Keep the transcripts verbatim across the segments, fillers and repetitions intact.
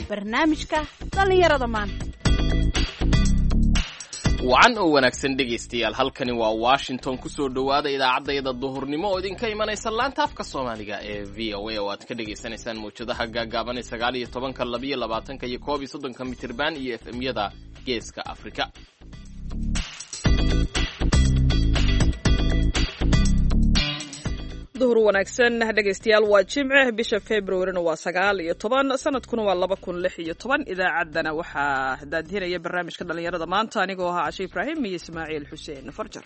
barnaamijka dhallinyarada maanta. wacan oo wanaagsan dhegaystayaal, halkani waa Washington. kusoo dhawaada idaacadayada duhurnimo oo idinka imanaysa laanta afka Soomaaliga ee V O A oo aad ka dhageysanaysaan mowjadaha gaagaaban ee sagaal iyo tobanka, laba iyo labaatanka iyo koob iyo soddonka mitirban iyo F M-yada Geeska Afrika. duhur wanaagsan dhegaystayaal, waa Jimce, bisha February waa sagaal iyo toban, sanadkuna waa laba kun lix iyo toban. idaacaddana waxaa daadinaya barnaamijka dhalinyarada maanta anigoo ahaa Cashe Ibraahim iyo Ismaaciil Xuseen Farjar.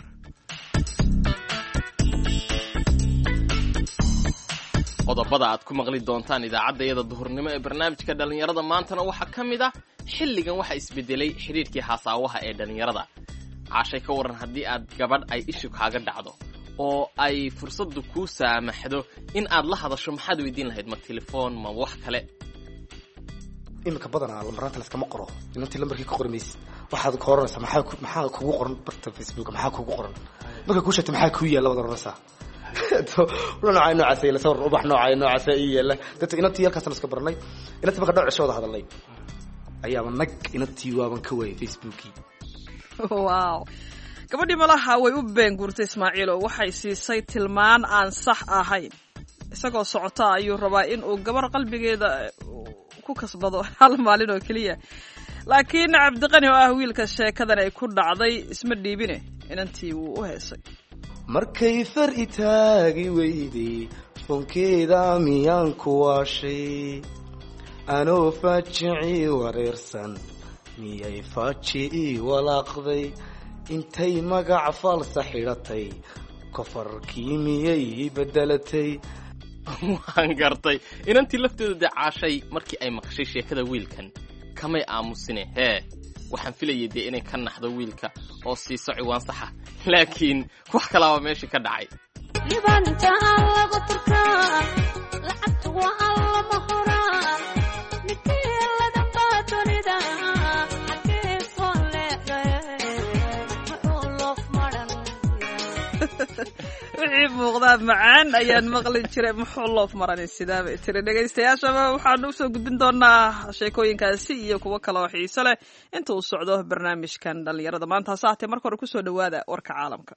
qodobada aad ku maqli doontaan idaacadayada duhurnimo ee barnaamijka dhalinyarada maantana waxaa ka mid ah xilligan waxa isbedelay xiriirkii xasaawaha ee dhalinyarada. Cashay ka waran haddii aad gabadh ay ishu kaaga dhacdo oo ay fursadu kuu saamaxdo in aad la hadasho, maxaad weydiin lahayd? ma telefoon ma wax kale? imika badanaa lambaranta laskama qoro, inantii lambarkii ka qormaysid waxaad ka oranaysaa maxaa maxaa kugu qoran barta Facebook, maxaa kugu qoran marka kuu sheegto maxaa kuu yaala wada oranaysaa nooca noocaas ay la soo ubax nooca noocaas ay yaala dadka inantii halkaas laska baranay. inantii marka dhowr cishooda hadalay ayaaba nag inantii waaban ka waayay Facebookii. wow gabadhii malaha way u been guurtay Ismaaciil oo waxay siisay tilmaan aan sax ahayn. isagoo socota ayuu rabaa in uu gabar qalbigeeda ku kasbado hal maalin oo kaliya, laakiin Cabdiqani oo ah wiilka sheekadan ay ku dhacday isma dhiibine inantii wuu u heesay. markay far itaagi weyday fonkeeda miyaan ku waashay, anoo faajicii wareersan miyay faajicii walaaqday, intay magac falsa xidhatay kofarkii miyay bedelatay. waan gartay inantii lafteedu dacaashay markii ay maqashay sheekada wiilkan kamay aamusine. hee waxaan filayay dee inay ka naxdo wiilka oo siiso ciwaan saxa, laakiin wax kalaaba meeshii ka dhacay. libanta allagu turkaa lacagtu waa alla mahoraa nikiiladan baa dunida xagee soo leexday muxuu loof maran. wixii muuqdaa macaan ayaan maqli jiray, muxuu loof maranay sidaaba tiri. dhegaystayaashaba waxaanu usoo gudbin doonaa sheekooyinkaasi iyo kuwo kale oo xiiso leh inta uu socdo barnaamijkan dhalinyarada maanta. hase haatee marka hore kusoo dhawaada warka caalamka.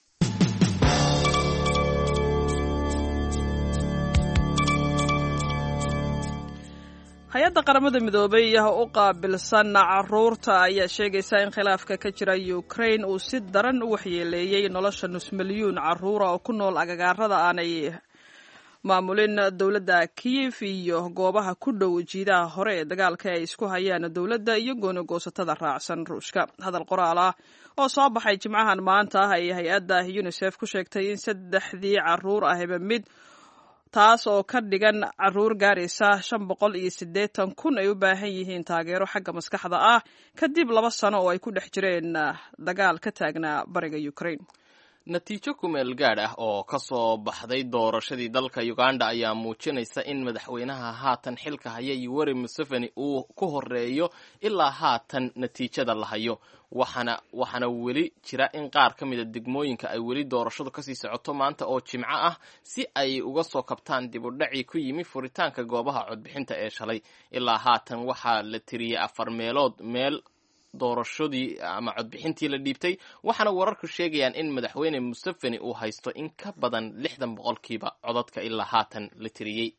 hay-adda qaramada midoobay u qaabilsan caruurta ayaa sheegaysa in khilaafka ka jira Ukraine uu si daran u waxyeeleeyay nolosha nus milyuun caruura oo ku nool agagaarada aanay maamulin dowladda Kyiv iyo goobaha ku dhow jiidaha hore ee dagaalka ay isku hayaan dowladda iyo gooni-goosatada raacsan Ruushka. hadal qoraal ah oo soo baxay Jimcahan maanta ah ay hay-adda UNICEF ku sheegtay in saddexdii caruur ahba mid, taas oo ka dhigan caruur gaaraysa shan boqol iyo siddeetan kun ay u baahan yihiin taageero xagga maskaxda ah kadib laba sano oo ay ku dhex jireen dagaal ka taagnaa bariga Ukraine. natiijo kumeel gaadh ah oo ka soo baxday doorashadii dalka Uganda ayaa muujinaysa in madaxweynaha haatan xilka haya Yoweri Museveni uu ku horeeyo ilaa haatan natiijada la hayo. waxaana waxaana weli jira in qaar ka mid a degmooyinka ay weli doorashadu kasii socoto maanta oo Jimco ah si ay uga soo kabtaan dib u dhacii ku yimi furitaanka goobaha codbixinta ee shalay. ilaa haatan waxaa la tiriyay afar meelood meel doorashadii ama codbixintii la dhiibtay, waxaana wararku sheegayaan in madaxweyne Museveni uu haysto in ka badan lixdan boqolkiiba codadka ilaa haatan la tiriyey.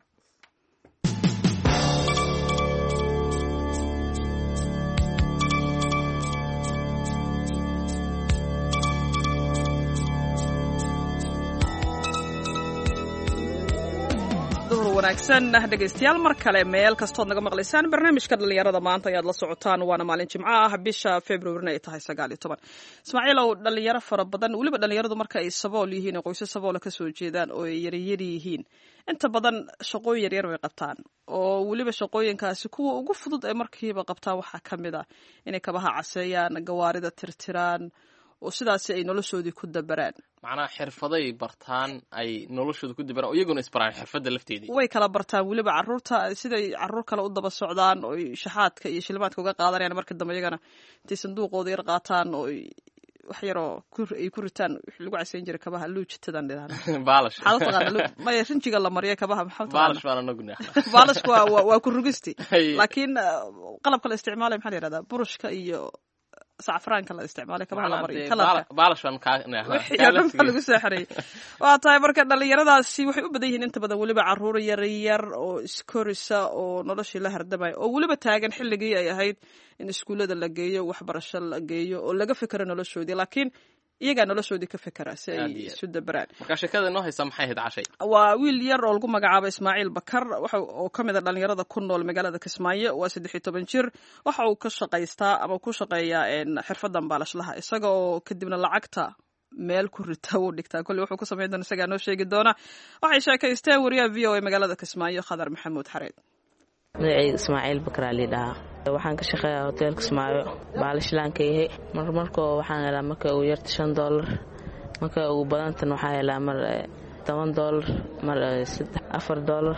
wanaagsan dhegaystayaal, mar kale meel kastood naga maqlaysaan barnaamijka dhalinyarada maanta ayaad la socotaan. waana maalin Jimco ah, bisha February ay tahay sagaal iyo toban. Ismaaciil oo dhalinyaro fara badan, waliba dhalinyaradu marka ay sabool yihiin oo qoysas sabool ka soo jeedaan oo ay yaryar yihiin, inta badan shaqooyin yaryar way qabtaan, oo waliba shaqooyinkaasi kuwa ugu fudud ee markiiba qabtaan waxaa ka mid ah inay kabaha caseeyaan, gawaarida tirtiraan, oo sidaasi ay noloshoodii ku dabaraan. macnaha xirfaday bartaan ay noloshooda ku dabaraan, iyaguna isbaraan xirfadda lafteedii. way kala bartaan weliba caruurta siday caruur kale u daba socdaan oo shaxaadka iyo shilimaadka uga qaadanayaan, marka dambe iyagana intay sanduuqooda yar qaataan oo wax yaroo ay ku ritaan wixii lagu casayn jiray kabaha luujitadan dhidaan baalash maxaa taqaana maya rinjiga la mariyo kabaha maxaa taqaana baalash baan anaguna baalash waa waa ku rugisti laakiin qalabka la isticmaalay maxaa la yiraahdaa burushka iyo sacfraanka la isticmaalay kabaha la mariyo kalarka baalash baan ka wixii lagu saaxiray waa tahay marka dhalinyaradaasi waxay u badan yihiin inta badan weliba caruur yar yar oo iskorisa oo noloshii la hardamaya oo weliba taagan xilligii ay ahayd in iskuullada la geeyo waxbarasho la geeyo oo laga fikero noloshoodii laakiin iyagaa noloshoodii ka fikera si ay isu dabaraan marka sheekada inoo haysa maxay ahayd cashay waa wiil yar oo lagu magacaabo ismaaciil bakar waxa oo ka mid a dhalinyarada ku nool magaalada kismaayo waa saddex iyo toban jir waxa uu ka shaqaystaa ama ku shaqeeyaa xirfadan baalashlaha isaga oo kadibna lacagta meel ku rita uu dhigtaa kolley wuxuu ku samayn doona isagaa noo sheegi doona waxay sheekaysteen wariyaha v o a magaalada kismaayo khadar maxamuud xareed magacayga ismaaciil bakraa liidhahaa waxaan ka shaqeeyaa hotel kismaayo baalashalaanka yahay marmarkoo waxaan helaa marka ugu yarta shan doolar marka ugu badantan waxaa helaa mar toban doolar mar afar doolar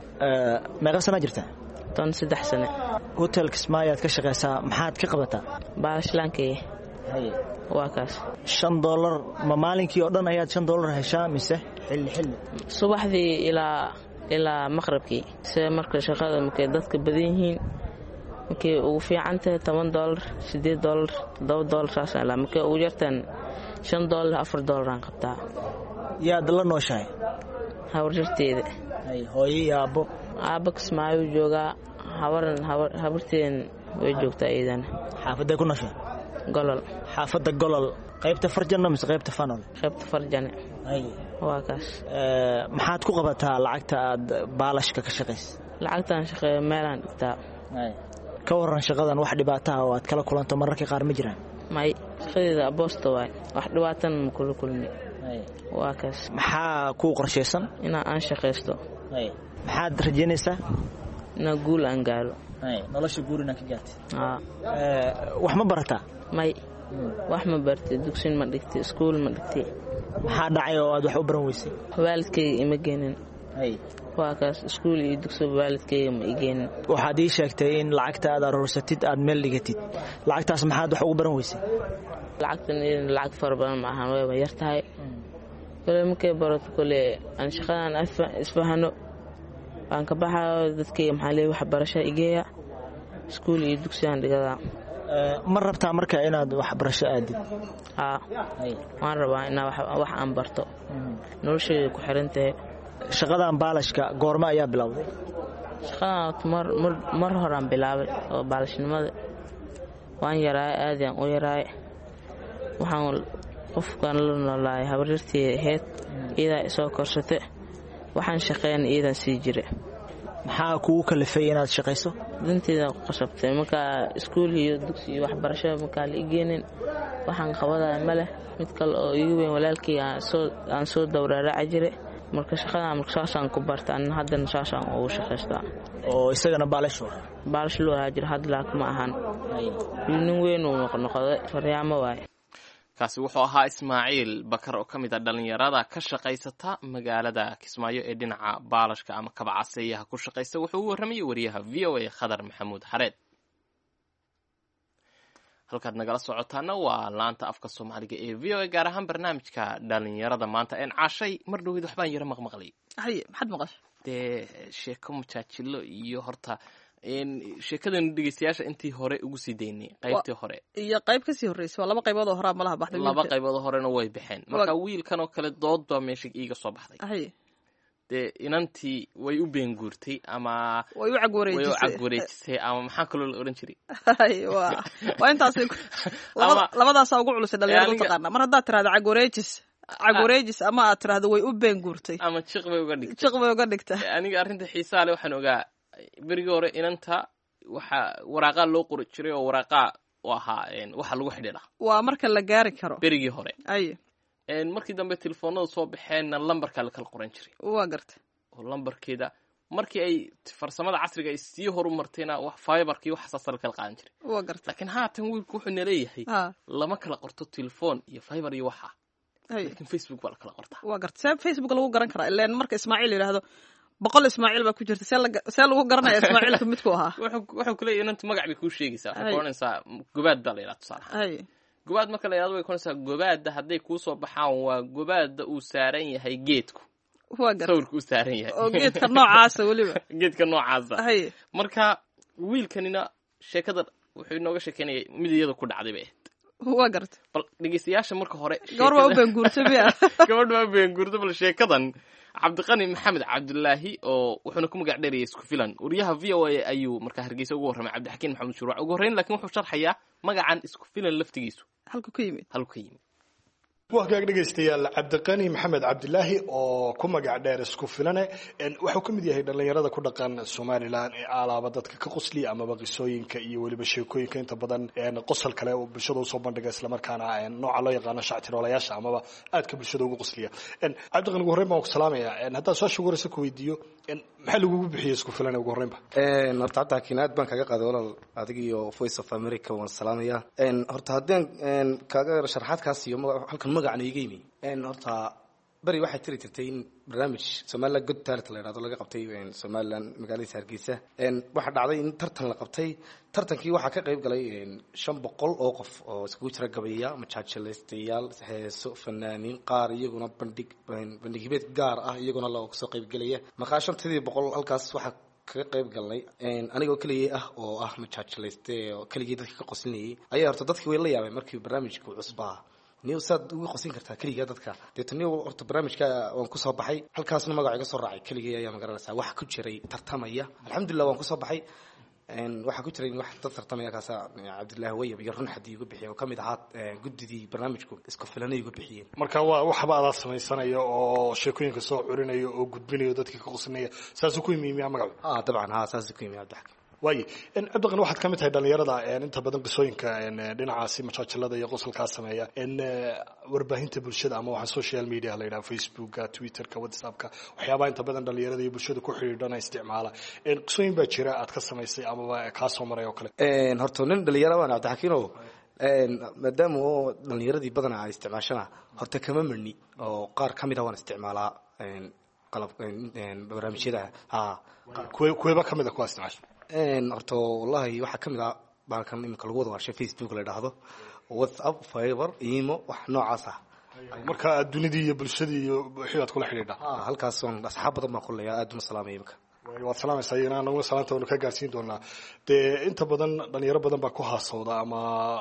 meeqa sana jirta toban saddex sane hotel kismaayo aad ka shaqeysaa maxaad ka qabataa baalashalaanka yahay waa kaas shan doolar ma maalinkii oo dhan ayaad shan doolar heshaa mise xilli xilli subaxdii ilaa ilaa maqrabkii se marka shaqada markay dadka badan yihiin markay ugu fiican tahay toban doolar siddeed doolar toddoba doolar saas ilaa markay ugu yartaan shan doolar afar doolaraan qabtaa yaad la nooshahay habarjarteeda hooyo iyo aabbo aabba kismaayuu joogaa habaran habarteen way joogtaa iyadana xaafadday ku nooshahay golol xaafadda golol qaybta farjano mise qaybta fanol qaybta farjane waa kaas maxaad ku qabataa lacagta aad baalashka ka shaqaysa lacagtaan shaqeeyo meelaan dhigtaa ka waran shaqadan wax dhibaataha oo aad kala kulanto mararka qaar ma jiraan may shaqadeeda aboosta waay wax dhibaatana ma kula kulmi waa kaas maxaa kuu qorshaysan inaa aan shaqaysto maxaad rajaynaysaa inaa guul aan gaaro nolosha guur inaa ka gaartay wax ma barataa may wax ma bartay dugsin ma dhigtay iskuul ma dhigtay maxaa dhacay oo aad wax u baran weysay waalidkayga ima geenin waa kaas iskuul iyo dugsi waalidkayga ma igeenin waxaad ii sheegtay in lacagta aad aruursatid aad meel dhigatid lacagtaas maxaad wax ugu baran weysay lacagtan lacag fara badan ma ahan wayba yar tahay kole markay barato kole aan shaqadan isfahano waan ka baxayo dadkayga maxaa leeyahay waxbarasho igeeya iskuul iyo dugsi aan dhigadaa ma rabtaa marka inaad waxbarasho aadid haa waan rabaa inaa wax aan barto noloshayda ku xiran tahay shaqadan baalashka goorma ayaa bilowday shaqadan mar horaan bilaabay oo baalashnimada waan yaraay aadaan u yaraay waxaan qofkan la noolaay habaryarteeda ahayd iyadaa isoo korsate waxaan shaqeyn iyadan sii jira maxaa kugu kalifay inaad shaqayso danteeda qasabtay markaa iskuul iyo dugsi iyo waxbarasho markaa la igeenin waxaan qabadaya ma leh mid kale oo igu weyn walaalkayga aan soo dawraaraaci jiray marka shaqadan marka saasaan ku barta anna haddana saasaan ugu shaqaystaa oo isagana baalasho baalash loo ahaa jira hadda laak ma ahan nin weyn uu noqnoqday faryaamo waaye kaasi wuxuu ahaa ismaaciil bakar oo ka mid a dhalinyarada ka shaqaysata magaalada kismaayo ee dhinaca baalashka ama kabacaseeyaha ku shaqaysta wuxuu u warramayay wariyaha v o a khadar maxamuud xareed halkaad nagala socotaana waa laanta afka soomaaliga ee v o a gaar ahaan barnaamijka dhalinyarada maanta een cashay mar dhaweyd waxbaan yaro maqmaqlay haye maxaad maqashay dee sheeko mujaajilo iyo horta sheekadanu dhegeystayaasha intii hore ugu sii daynay qaybtii hore iyo qayb kasii horreysay waa laba qaybood oo horaa malaha baxday laba qaybood oo horena way baxeen marka wiilkan oo kale dood baa meesha iiga soo baxday haye dee inantii way u been guurtay ama way u cagwareejisay way u cagwareejisay ama maxaa kaloo la oran jiray haye waa waa intaas labadaasa ugu culusay dhalinyarada taqaana mar haddaad tirahdo cagwareejis cagwareejis ama aad tirahdo way u been guurtay ama jiq bay uga dhigtay jiq bay uga dhigtay aniga arrinta xiisaa leh waxaan ogaa berigii hore inanta waxaa waraaqaa loo qori jiray oo waraaqaa u ahaa waxa lagu xidhiidha waa marka la gaari karo berigii hore aye markii dambe telefoonada soo baxeenna lambarkaa la kala qoran jiray waa garta oo lambarkeeda markii ay farsamada casriga ay sii horu martayna wax fiberkii waxasaasa la kala qaadan jiray waa garta laakiin haatan wiilku wuxuu naleeyahay lama kala qorto telefoon iyo fiber iyo waxa laakiin facebook baa la kala qortaa waa garta see facebook lagu garan karaa ilaan marka ismaaciil yidhaahdo boqol ismaaciil baa ku jirta see lagu garanaya ismaaciilka midku ahaa wuxuu kuleeyahy inanta magac bay kuu sheegaysaa waxay ku oranaysaa gobaad baa la yidhaha tusaalaha gobaad marka la yidhahdo way konaysaa gobaadda hadday kuu soo baxaan waa gobaadda uu saaran yahay geedku waa gar sawirku uu saaran yahay oo geedka noocaasa weliba geedka noocaasa haye marka wiilkanina sheekada wuxuu inooga sheekeynayay mid iyada ku dhacday bay ahayd waa garta bal dhegeystayaasha marka hore gabar baa u beenguurtay miya gabadh baa u beenguurtay bal sheekadan cabdiqani maxamed cabdulaahi oo wuxuuna ku magac dheerayay isku filan wariyaha v o a ayuu markaa hargeysa ugu warramay cabdixakiin maxamed shuruuc ugu horreyn laakiin wuxuu sharxayaa magacan isku filan laftigiisu halku ka yimid halku ka yimid waa hagaag dhegaystayaal cabdiqani maxamed cabdilaahi oo ku magac dheer isku filane wuxuu ka mid yahay dhallinyarada ku dhaqan somalilan ee alaaba dadka ka qosliya amaba qisooyinka iyo weliba sheekooyinka inta badan qosol kale oo bulshada usoo bandhiga islamarkaana nooca loo yaqaano shactiroolayaasha amaba aadka bulshada ugu qosliya cabdiqani ugu horreyn baan ku salaamaya haddaan su-aasha ugu horeysa ku weydiiyo maxaa lagugu bixiyey isku filane ugu horreynba horta cabdixakiin aad baan kaga qaaday walaal adig iyo voice of america waan salaamaya horta haddaan kaaga sharxaadkaas iyo halkan magacna iga yimi horta beri waxay tiri jirtay in barnaamij somaliland good talent la yidhahdo laga qabtay somaliland magaaladiisa hargeysa waxaa dhacday in tartan la qabtay tartankii waxaa ka qayb galay shan boqol oo qof oo iskugu jira gabeeya majaajilaystayaal heeso fanaaniin qaar iyaguna bandhig bandhig hibeed gaar ah iyaguna loo soo qayb gelaya markaa shantadii boqol halkaas waxaa kaga qayb galnay anigoo keligay ah oo ah majaajilayste oo keligii dadka ka qoslinayay ayaa horta dadkii way la yaabay markii barnaamijku cusbaa niw saad uga qosin kartaa keligaa dadka deeto niw horta barnaamijka waan kusoo baxay halkaasna magaca iga soo raacay keligay ayaa magaranaysaa wax ku jiray tartamaya alxamdulilah waan kusoo baxay waxaa ku jiray wax dad tartamaya kaasa cabdillaahi wayab iyo run xadii igu bixiyay oo kamid ahaa guddidii barnaamijku isku filanay igu bixiyeen marka waa waxba adaa samaysanaya oo sheekooyinka soo curinayo oo gudbinayo dadkii ka qoslinaya saasuu ku yimi miyaa magacu ah dabcan ha saasuu ku yimi cabdixakiin waaye cabdiqani waxaad ka mid tahay dhallinyarada inta badan qisooyinka dhinacaasi majaajilada iyo qosolkaa sameeya warbaahinta bulshada ama waxaa social media la yidhaha facebooka twitterka whatsappka waxyaabaha inta badan dhallinyarada iyo bulshada ku xidhiidhana isticmaala qisooyin baa jira aad ka samaysay amaba kaa soo maray oo kale horta nin dhalinyaro baan cabdixakiin oo maadaama oo dhalinyaradii badana ay isticmaashana horta kama marni oo qaar ka mid a waan isticmaalaa qalab barnaamijyada kuweeba ka mid a kuwaa isticmaasha horta wallahi waxaa ka mid ah baalkan iminka lagu wada warshay facebook la yidhaahdo whatsapp fiber imo wax noocaas ah marka dunidii iyo bulshadii iyo wixii aad kula xidhiidha halkaas waan asxaab badan baan kuleeyaa aad uma salaamaya imika waad salaamaysaa iyana anaguna salaanta waanu ka gaarsiin doonaa dee inta badan dhalinyaro badan baa ku haasawda ama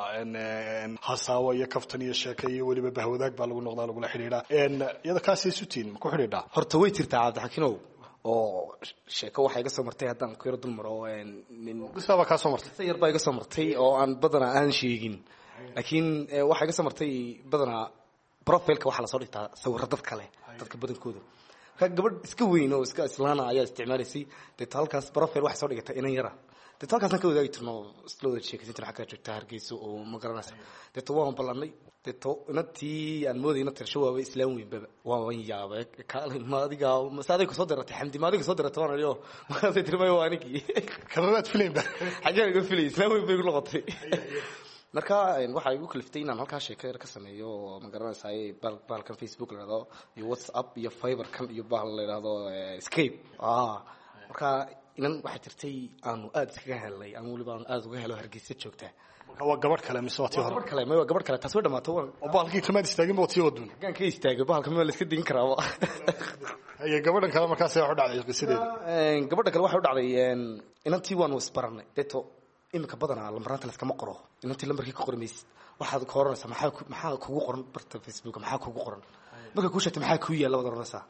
hasaawo iyo kaftan iyo sheeke iyo weliba bahwadaag baa lagu noqdaa lagula xidhiidhaa iyada kaasay sutiin ma ku xidhiidhaa horta way jirtaa cabdixakiinow oo sheeko waxaa iga soo martay haddaan ku yaro dul maro nin qisaabaa kaa soo martay qisa yar baa iga soo martay oo aan badanaa aan sheegin laakiin waxaa iga soo martay badanaa profileka waxaa lasoo dhigtaa sawirro dad kale dadka badankooda marka gabadh iska weyn oo iska islaana ayaa isticmaalaysay deeto halkaas profile waxay soo dhigatay inan yara deeto halkaasaan ka wadaagi jirno isla wada sheekaysan jirno xaggaa joogtaa hargeyso oo ma garanaysa deeto waan ballanay deeto inantii aan moodayna tirsho waaba islaam weynbaba waaban yaabay kaale ma adiga mase adiga soo diratay xamdi ma adiga soo diratay waan ariyo markaasay tiri maya waa anigii kamamaad filaynba xaggee iga filay islaam weyn bay igu noqotay marka waxaa igu kaliftay inaan halkaa sheeko yar ka sameeyo oo ma garanaysaa bahalkan facebook la yidhahdo iyo whatsapp iyo fiberkan iyo bahal la yidhahdo scape marka inan waxaa jirtay aanu aada iskaga helnay aan weliba aan aada uga helo hargeysa joogtaa waa gabadh kale mise waa tii hore gabadh kale ma waa gabadh kale taas way dhamaato oo bahalkii kamaad istaagin ba tii wadun hagaan ka istaagay bahalka ma la iska digin karaaba aye gabadhan kale markaas waxu dhacday qisadeeda gabadha kale waxay u dhacday inantii waanu isbaranay deeto iminka badanaa lambaranta laskama qoro inantii lambarkii ka qormaysid waxaad ka oranaysaa maxaa maxaa kugu qoran barta facebook maxaa kugu qoran marka kuu sheegtay maxaa kuu yaalla wada oranaysaa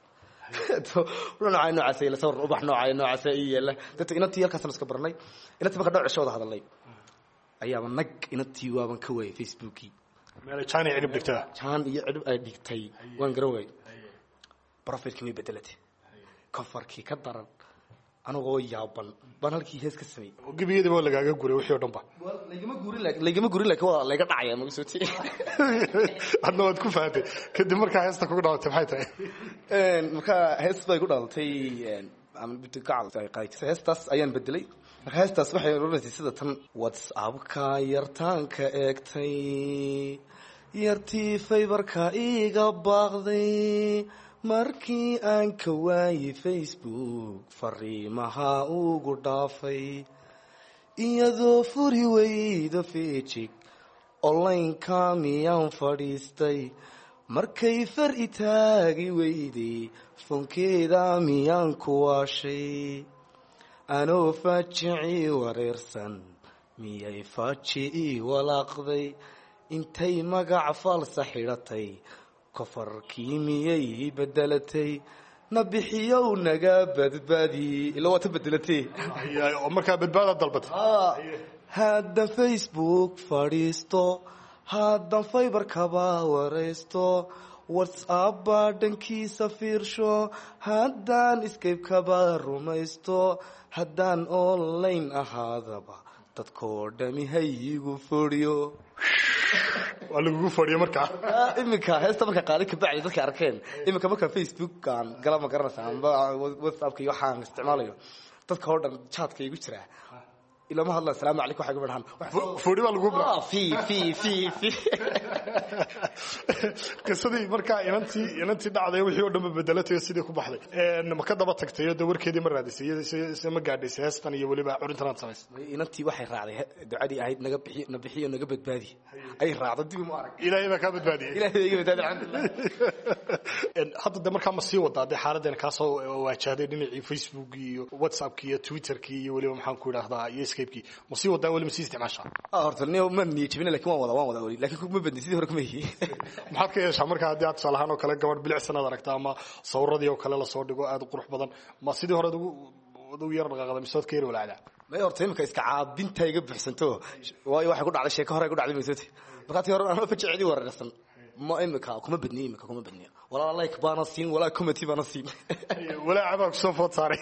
noocay noocaas yeela sawir ubax noocay noocaas ii yeela dadka inantii halkaasna iska baranay inantii marka dhowr cisho wada hadalay ayaaba nag inantii waaban ka waayay facebookii meel jaan iyo cidhib dhigtaa jaan iyo cidhib ay dhigtay waan garan waayay profilkii way bedelatay kofarkii ka daran anagoo yaaban baan halkii hees ka sameeyey gebiyadii waa lagaaga guray wixii oo dhan ba lagama guurin lagama guurin laakiin waa laga dhacaya ma soo tii hadna waad ku fahatay kadib markaa heesta kugu dhalatay maxay tahay marka hees bay ku dhalatay ama bidgacal ay qaadaysa heestaas ayaan bedelay marka heestaas waxay oranaysaa sida tan whatsappka yartaanka eegtay yartii fiberka iga baaqday markii aan ka waayay facebook fariimaha ugu dhaafay iyadoo furi weyda fejig onlineka miyaan fadhiistay markay far itaagi weyday foonkeeda miyaan ku waashay anoo faajicii wareersan miyay faaji ii walaaqday intay magac falsa xidhatay kofarkii miyay bedelatay na bixiyow naga badbaadi ila waata bedelatay oo markaa badbaada dalbatay haddan facebook fadhiisto haddan faybarkaba waraysto whatsapp baa dhankiisa fiirsho haddaan skypekaba rumaysto haddaan online ahaadaba dadkoo dhami hayigu fadhiyo waa lagugu fadhiyo markaa iminka heesta marka qaali ka bacdi dadka arkeen iminka marka facebookan gala ma garanaysaa amba whatsappka iyo waxaan isticmaalayo dadka oo dhan chatka igu jira ilama hadla assalaamu calaykum waxa gabadhan fadhi baa lagu bilaa fi fi fi fi qisadii markaa inantii inantii dhacday wixii oo dhan bedelatay sidii ku baxday een ma ka daba tagtay oo warkeedii ma raadisay iyada ma gaadhisay heestan iyo waliba curintan samaysay inantii waxay raacday ducadii ahayd naga bixiyo na bixiyo naga badbaadi ay raacdo dib ma arag ilaahay baa ka badbaadiyay ilaahay iga badbaadi alxamdulillah een hadda markaa ma sii wadaa de xaaladdan ka soo waajahday dhinacii facebook iyo whatsapp iyo twitter iyo waliba maxaan ku yiraahdaa iyo skype ma sii wadaa waliba sii isticmaashaa ah horta niyo ma niyajibina laakiin waan wada waan wada wali laakiin kuma badni sidii hore kuma yihi maxaad ka yeeshaa markaa haddii aad tusaalahaan oo kale gabadh bilicsanaad aragtaa ama sawirradii oo kale lasoo dhigo aad u qurux badan ma sidii hore ugu yar dhaqaaqda misood ka yar walaacda may horta imika iska caabinta iga bixsanto waayo waxay ku dhacday sheeko hore ku dhacday misooti markaa tii hore aan fa jeceli wareersan ma imika kuma badni imika kuma badni walaa like baana siin walaa committee baana siin walaa cabaak soo food saaray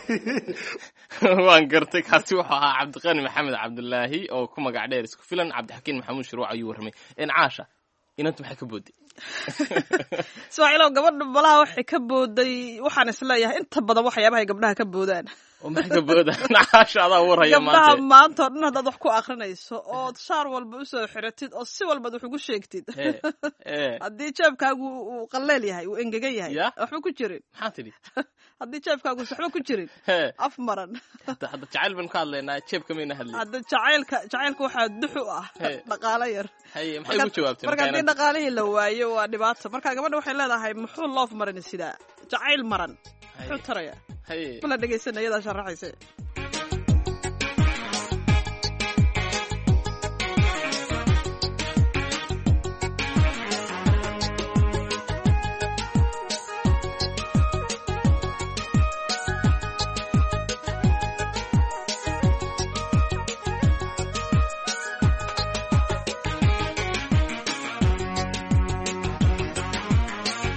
waan gartay kaasi wuxuu ahaa cabdiqani maxamed cabdulaahi oo ku magac dheer isku filan cabdixakiin maxamuud shuruuc ayuu warramay in caasha inantu maxay ka booday ismaaciilow gabadha balaha waxay ka booday waxaan isleeyahay inta badan waxyaabahay gabdhaha ka boodaan oo maxay ka boodaan caasha adaa warhaya maanta gabdhaha maanta oo dhan haddaad wax ku akrinayso ood shaar walba usoo xiratid oo si walbaad wax ugu sheegtid haddii jeebkaagu uu qaleel yahay uu engegan yahay waxba ku jirin maxaa tidhi haddii jeebkaagu waxba ku jirin af maran hadda jacayl baan ka hadlaynaa jeebka mayna hadlay hadda jacaylka jacaylka waxaa duxu ah dhaqaale yar haye maxay ku jawaabtay marka haddii dhaqaalihii la waayo waa dhibaato marka gabadha waxay leedahay muxuu loof maran sidaa jacayl maran muxuu taraya mala dhegaysanaya iyadaa sharaxaysa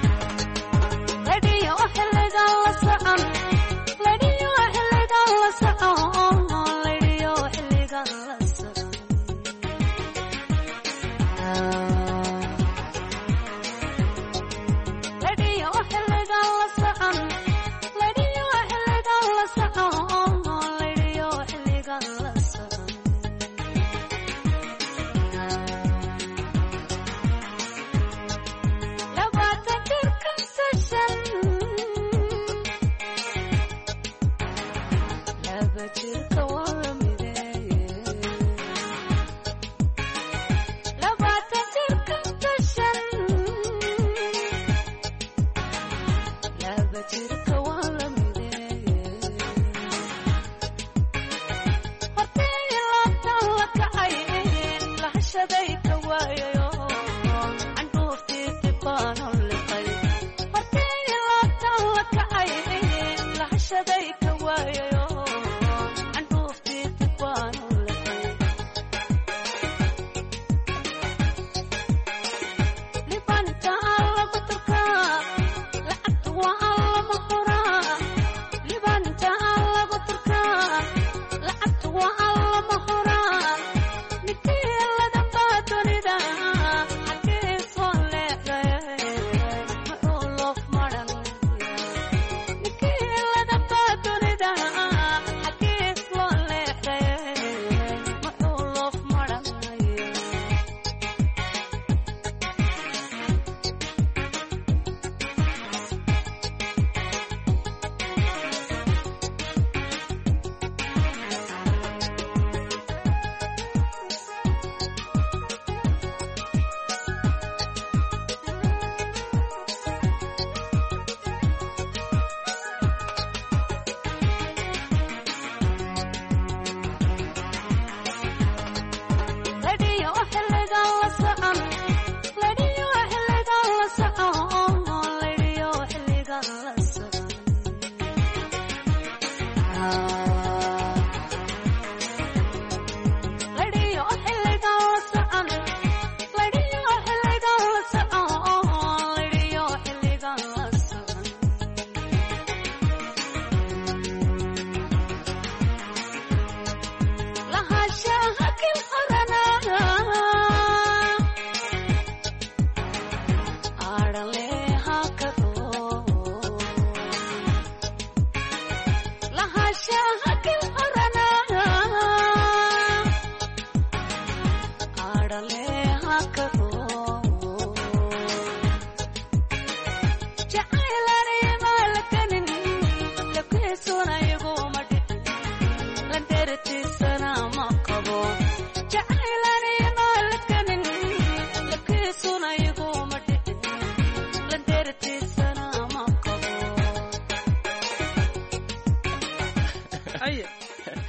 Ladiyo xilligan la socon, ladiyo xilligan la socon.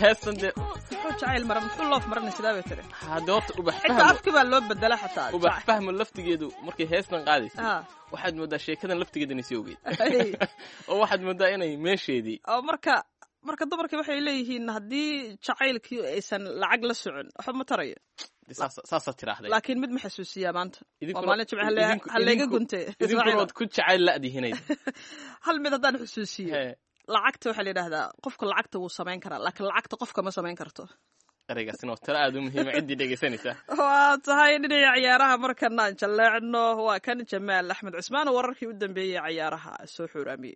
heestan dee muxuu jacayl mara muxuu loof marana sidaa bay tiri hadde horta ubax xitaa fahmo afki baa loo bedela xataa ubax fahmo laftigeedu markay heestan qaadaysa Ah. waxaad moodaa sheekadan laftigeeda inay sii ogeyd Ay. oo waxaad moodaa inay meesheedii oo marka marka dumarkii waxay leeyihiin haddii jacaylkii aysan lacag la socon waxba ma tarayo dee saas- saasaad tiraahday laakiin mid ma xasuusiyaa maanta Idinkuna- waa maalin jimce idinku- halleega idinku- gunte idinkuna waad ku jacayl la'dihinayda hal mid haddaan xusuusiyo Hee, lacagta waxaa la yidhaahdaa qofka lacagta wuu samayn karaa laakiin lacagta qofka ma samayn karto ereygaasina waa talo aad u muhiima ciddii dhegaysanaysaa waa tahay dhinaca ciyaaraha markanaan jalleecno waa kan jamaal axmed cusmaan oo wararkii u dambeeyey ciyaaraha soo xuuraamiyey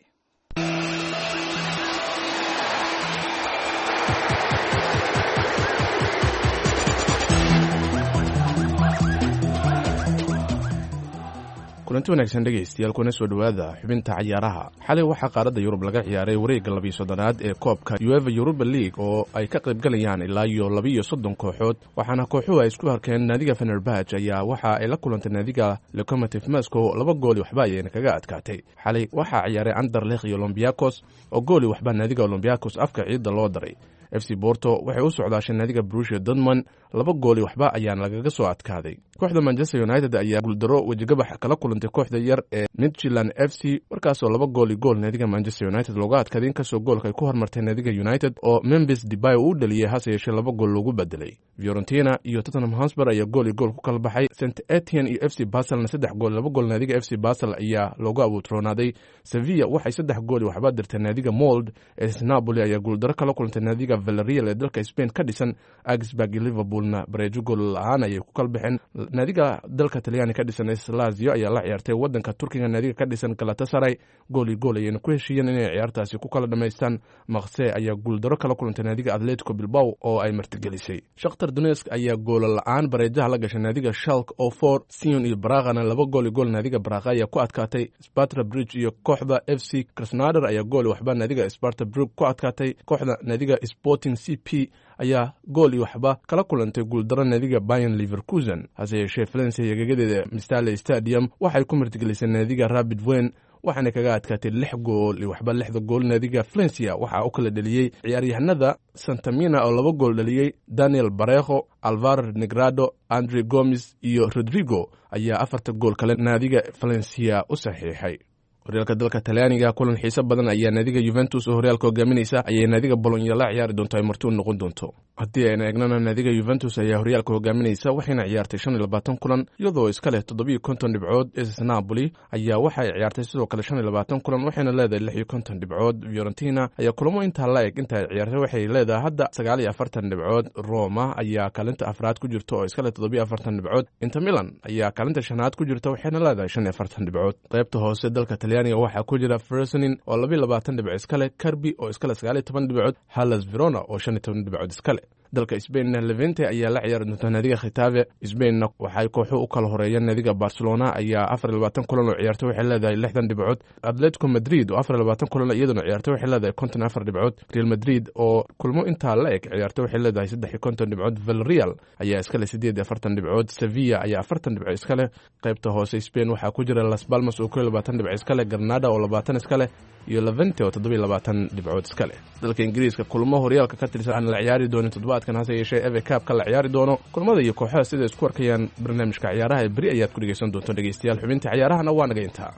kulanti wanaagsan dhegaystayaal kuna soo dhowaada xubinta cayaaraha xalay waxaa qaaradda yurub laga ciyaaray wareegga labiyo soddonaad ee koobka ueva yuruba league oo ay ka qayb galayaan ilaa iyo labiiyo soddon kooxood waxaana kooxuhu ay isku harkeen naadiga fenerbaj ayaa waxa ay la kulantay naadiga locomotive moscow laba gooli waxba ayayna kaga adkaatay xalay waxaa ciyaaray anderlekh iyo olombiakos oo gooli waxba naadiga olombiakos afka ciidda loo daray f c borto waxay u socdaashay naadiga brusia dortmund laba gooli waxba ayaana lagaga soo adkaaday kooxda manchester united ayaa guuldaro wejigabax kala kulantay kooxda yar ee midtjylland f c markaasoo laba gooli gool naadiga manchester united looga adkaaday inkastoo goolka ay ku hormartay naadiga united oo memphis debay uu dhaliyey hase yeeshee laba gool loogu bedelay fiorentina iyo tottenham hotspur ayaa gool iyo gool ku kala baxay st etienne iyo f c baselna saddex gool laba gool naadiga f c basel ayaa loogu abuutroonaaday sevilla waxay saddex gooli waxba dirtay naadiga mold ee napoli ayaa guuldaro kala kulantay naadiga valerial ee dalka spain ka dhisan augsburg iyo liverpoolna bareejo gool la-aan ayay ku kala baxeen naadiga dalka talyaani ka dhisan lazio ayaa la ciyaartay wadanka turkiga naadiga ka dhisan galatasaray gool iyo gool ayayna ku heshiiyeen inay ciyaartaasi ku kala dhamaystaan maqse ayaa guuldaro kala kulantay naadiga atletico bilbao oo ay martigelisay shakhtar donetsk ayaa goola la-aan bareejaha la gashay naadiga shalk oo for sion iyo baraqana laba gool iyo gool naadiga baraqa ayaa ku adkaatay sparta bridge iyo kooxda f c krasnader ayaa gool waxba naadiga sparta brug ku adkaatay kooxda naadiga sporting c p ayaa gool iyo waxba kala kulantay guuldaro naadiga bayan leverkusen hase yeeshee valencia iyo gegadeeda mistale stadium waxay ku martigelisay naadiga rabid wen waxaana kaga adkaatay lix gool iyo waxba lixda gool naadiga valencia waxaa u kala dheliyey ciyaaryahanada santamina oo laba gool dhaliyey daniel barekho alvar negrado andre gomes iyo rodrigo ayaa afarta gool kale naadiga valencia u saxiixay horyaalka dalka talyaaniga kulan xiiso badan ayaa naadiga yuventus oo horyaalka hogaaminaysa ayay naadiga bolonya la ciyaari doonto ay marti u noqon doonto haddii ayna eegnana naadiga yuventus ayaa horyaalka hogaaminaysa waxayna ciyaartay shan iyo labaatan kulan iyadoo iska leh toddobiyo konton dhibcood s napoli ayaa waxay ciyaartay sidoo kale shan iyo labaatan kulan waxayna leedahay lix iyo konton dhibcood fiorentina ayaa kulamo intaa la eg inta ay ciyaartay waxay leedahay hadda sagaal iyo afartan dhibcood roma ayaa kaalinta afraad ku jirta oo iska leh toddobiyo afartan dhibcood inter milan ayaa kaalinta shanaad ku jirta waxayna leedahay shan iyo afartan dhibcood qaybta hoose dalka talyaaniga waxaa ku jira fersonin oo labiyo labaatan dhibco iskale karbi oo iskale sagaal iyo toban dhibcood hallas verona oo shan iyo toban dhibcood iskale dalka Spainna Levante ayaa la ciyaari doonta naadiga Khitafe. Spainna waxay kooxo u kala horeeyeen naadiga Barcelona ayaa afar iyo labaatan kulan oo ciyaartay waxay leedahay lixdan dhibcood. Atletico Madrid oo afar iyo labaatan kulan iyaduna ciyaartay waxay leedahay konton iyo afar dhibcood. Real Madrid oo kulmo intaa la eg ciyaartay waxay leedahay saddex iyo konton dhibcood. Villarreal ayaa iska leh siddeed iyo afartan dhibcood. Sevilla ayaa afartan dhibcood iska leh. Qaybta hoose Spain waxaa ku jira Las Palmas oo kow iyo labaatan dhibcood iska leh, Granada oo labaatan iska leh iyo Levante oo toddoba iyo labaatan dhibcood iska leh. Dalka Ingiriiska kulmo horyaalka ka tirsan aan la ciyaari doonin toddobaadkan hase yeeshee F A Cup-ka la ciyaari doono. Kulmada iyo kooxaha sida isku arkayaan barnaamijka ciyaaraha ee beri ayaad ku dhegeysan doonto dhegeystayaal. Xubinta ciyaarahana waa naga intaa.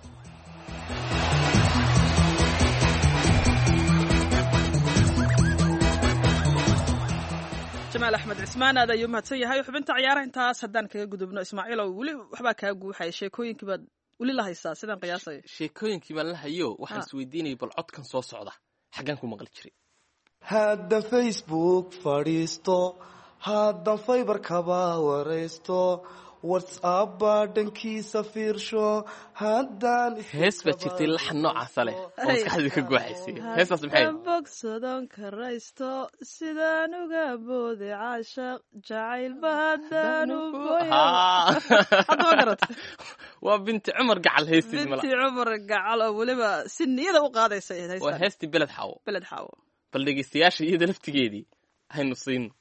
jamaal axmed cismaan aad ayuu mahadsan yahay. xubinta ciyaaraha intaas haddaan kaga gudubno ismaaciil oo weli waxbaa kaa guuxaya sheekooyinkii baad weli la haysaa sidaan qiyaasaya. sheekooyinkii baan la hayo waxaan isweydiinayay bal codkan soo socda xaggan ku maqli jiray. haddan facebook fadhiisto haddan faybarkaba waraysto whatsappba dhankiisa fiirsho haddaan hees baa jirtay laxan noocaasa leh oo maskaxdii ka guuxaysay. heestaas maxay bogsadon karaysto sidaan uga boode caashaq jacaylba haddaan u boyo haddaba garat waa binti cumar gacal heestiis mala binti cumar gacal oo weliba si niyada u qaadaysa heestan waa heestii beled xaawo beled xaawo bal dhegeystayaasha iyada laftigeedii haynu siino.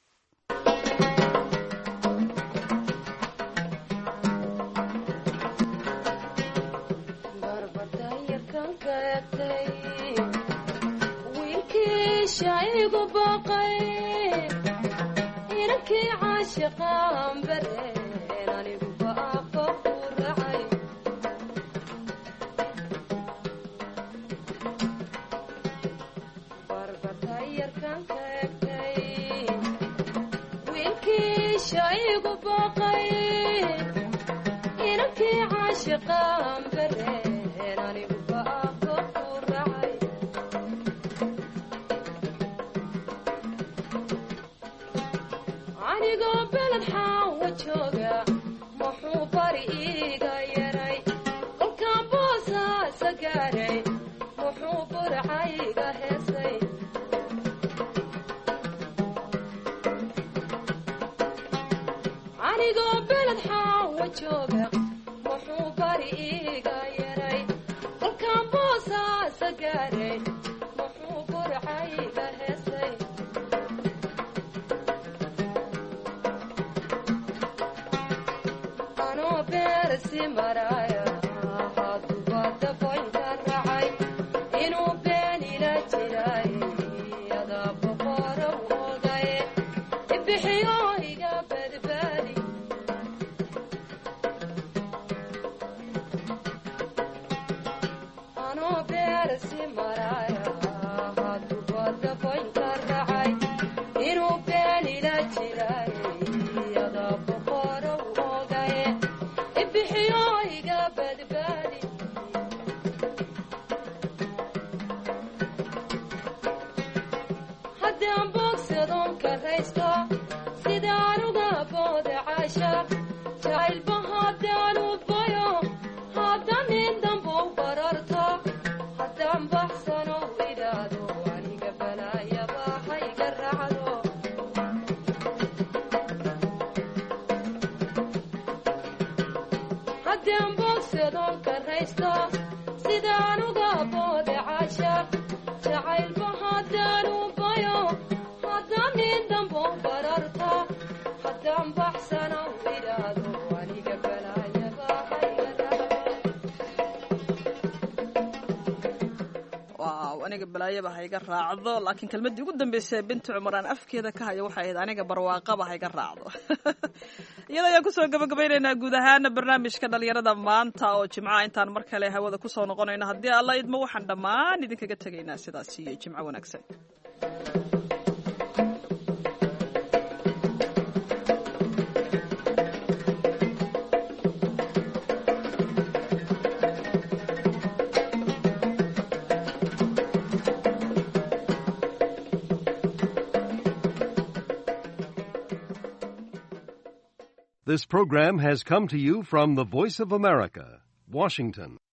wiilkii shaygu baqay caashiqaan bareen anigu baaqo ku racay barbatayarkan ka egtay wiilkii shaygu baqay inankii caashiqaan bareen anigu baaqo ku racay anigoo beled xaawa jooga muxuu bari iiga yaray kolkaan boosaasa gaaray muxuu burcayga heesay anigoo beled xaawa jooga muxuu bari iiga yaray kolkaan boosaasa gaaray muxuu burcayga heesay anoo beersi maraya haduba daboynka racay inuu been ila jiray adaa boqora u ogaye ibixiyo iga badbaadi anoo beersi maraya haduba daboynka racay inuu been ila jiray adaa boqora u ogaye ibixiyo iga badbaadi haddaan boogsadoon karaysto sidaan uga booda caashaaq jacaylba haddaan u bayo haddaan nin dambou bararto haddaan baxsano idhaado aniga balaayaba hayga raacdo haddaan boogsadoon karaysto sidaan uga booda caashaaq jacaylba haddaan u bayo haddaan nin dambou bararto haddaan baxsano idhaado aniga balaayaba hayga raacdo waaw aniga balaayaba hayga raacdo laakiin kelmaddii ugu dambeysay binti cumar aan afkeeda ka hayo waxay ahayd aniga barwaaqaba hayga raacdo iyada ayaan kusoo gabagabaynaynaa guud ahaana barnaamijka dhalinyarada maanta oo jimcaha intaan mar kale hawada kusoo noqonayno haddii alla idmo waxaan dhammaan idinkaga tegaynaa sidaas iyo jimco wanaagsan This program has come to you from the Voice of America, Washington.